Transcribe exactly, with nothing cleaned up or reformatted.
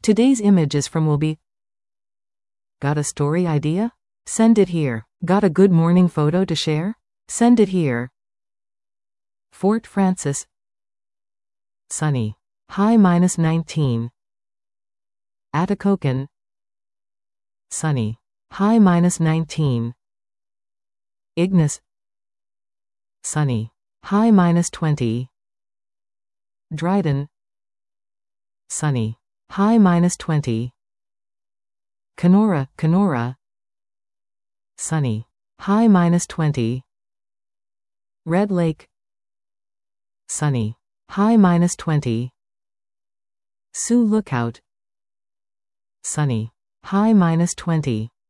Today's image is from will be. Got a story idea? Send it here. Got a good morning photo to share? Send it here. Fort Frances. Sunny. High minus nineteen. Atikokan. Sunny. High minus nineteen. Ignis. Sunny. High minus twenty. Dryden. Sunny. High minus twenty. Kenora, Kenora. Sunny. High minus twenty. Red Lake. Sunny. High minus twenty. Sioux Lookout. Sunny. High minus twenty.